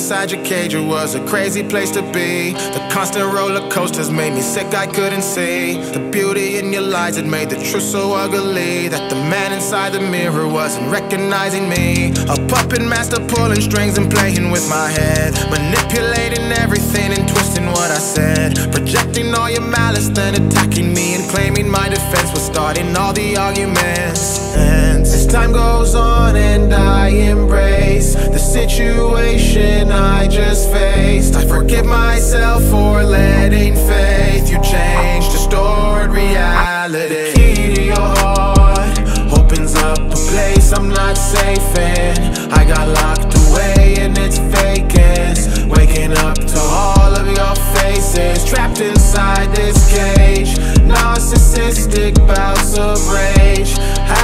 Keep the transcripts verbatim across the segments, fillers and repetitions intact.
inside your cage, it was a crazy place to be. The constant roller coasters made me sick, I couldn't see the beauty in your lies. It made the truth so ugly that the man inside the mirror wasn't recognizing me. A puppet master pulling strings and playing with my head, manipulating everything and twisting what I said, projecting all your malice, then attacking me and claiming my defense was starting all the arguments. And as time goes on and I embrace the situation I just faced, I forgive myself for letting faith you change distorted reality. The key to your heart opens up a place I'm not safe in. I got locked away in its vacance, waking up to all of your faces, trapped inside this cage. Narcissistic bouts of rage,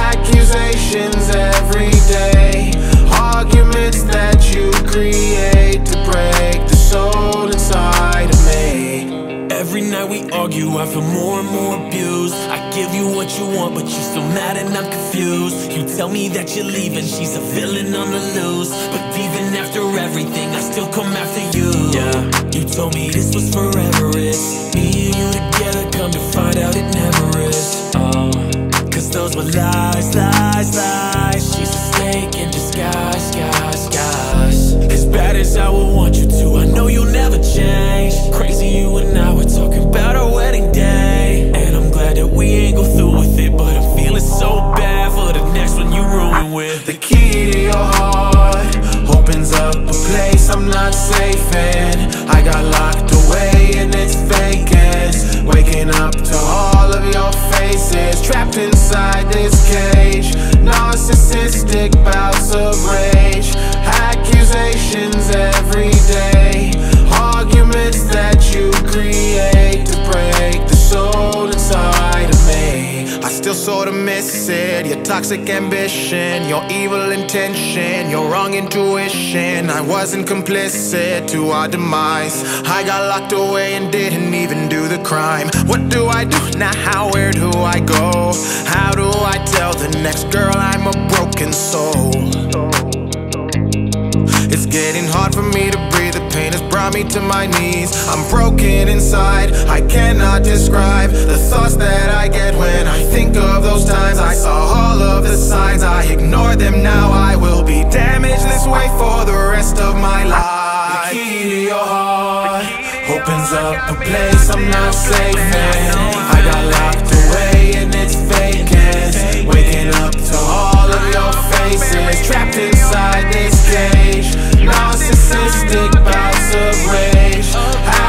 accusations every day, arguments that you create to break the soul inside of me. Every night we argue, I feel more and more abused. I give you what you want, but you're still mad and I'm confused. You tell me that you're leaving, she's a villain on the loose, but even after everything, I still come after you. Yeah, you told me this was forever, it's me and you together, come to find out it never is. Oh, cause those were lies, lies, lies. She's a snake in disguise, guys, guys. As bad as I would want you to, I know you'll never change. Crazy you and I were talking about our wedding day, and I'm glad that we ain't go through with it, but I'm feeling so bad for the next one you ruin with. The key to your heart opens up a place I'm not safe in. I got locked away in its vacance, waking up to all of your faces, trapped inside this cage. Narcissistic bouts of rage, accusations every day, arguments that you create to break the soul inside of me. I still sorta miss it, your toxic ambition, your evil intention, your wrong intuition. I wasn't complicit to our demise. I got locked away and didn't even do the crime. What do I do now? How, where do I go? How do I tell the next girl I'm a broken soul? It's getting hard for me to breathe, the pain has brought me to my knees. I'm broken inside, I cannot describe the thoughts that I get when I think of those times. I saw all of the signs, I ignored them, now I will be damaged this way for the rest of my life. The key to your heart opens up a place I'm not safe in. I got locked away in its vacance, waking up to all of your faces, trapped inside this cage. Narcissistic bouts of rage,